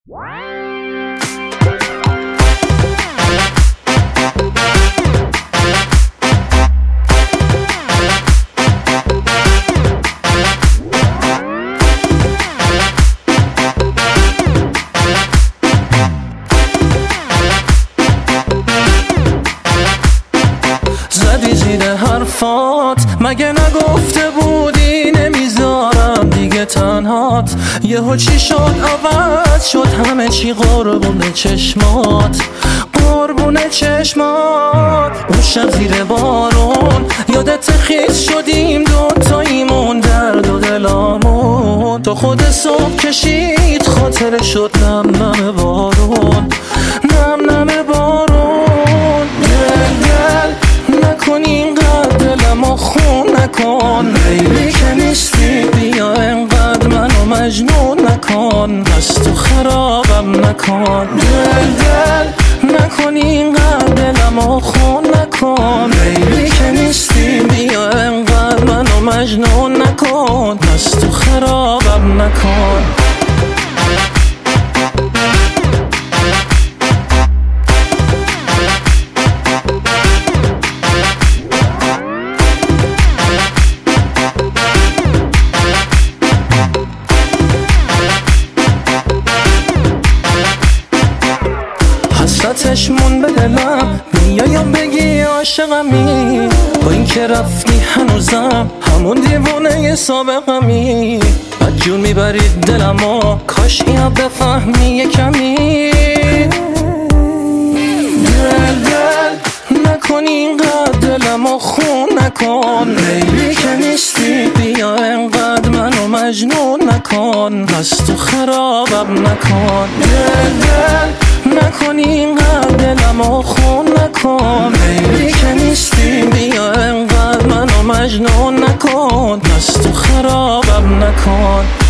زدی زیر حرفات، مگه نگفته بودی نمیذارم دیگه تنهات؟ یهو چی شد عوض شد همه چی؟ قربون چشمات، قربون چشمات. اون شب زیر بارون یادت خیز شدیم دوتاییمون، درد و دلامون تا خود صبح کشید خاطره شد نم نم بارون، نم نم بارون. گل نکن اینقدر دلمو خون نکن، بیبی که نیستی بیا اینقدر منو مجنون نکن، از تو خرابم نکن. گل نکن اینقدر دلمو خون نکن، بیبی که نیستی بیا اینقدر منو مجنون نکن، از تو خرابم نکن. حسرتش مون به دلم، بیا یا بگی عاشقمی، با این که رفتی هنوزم همون دیوونه سابقمی. بدجور میبرید دلمو، کاش اینو بفهمی یه کمی. دل نکن اینقدر دلمو خون نکن، بیبی که نیستی بیا اینقدر منو مجنون نکن، از تو خرابم نکن. دل نکن اینقدر دلمو خون نکن، بیبی که نیستی بیا اینقدر منو مجنون نکن، از تو خرابم نکن.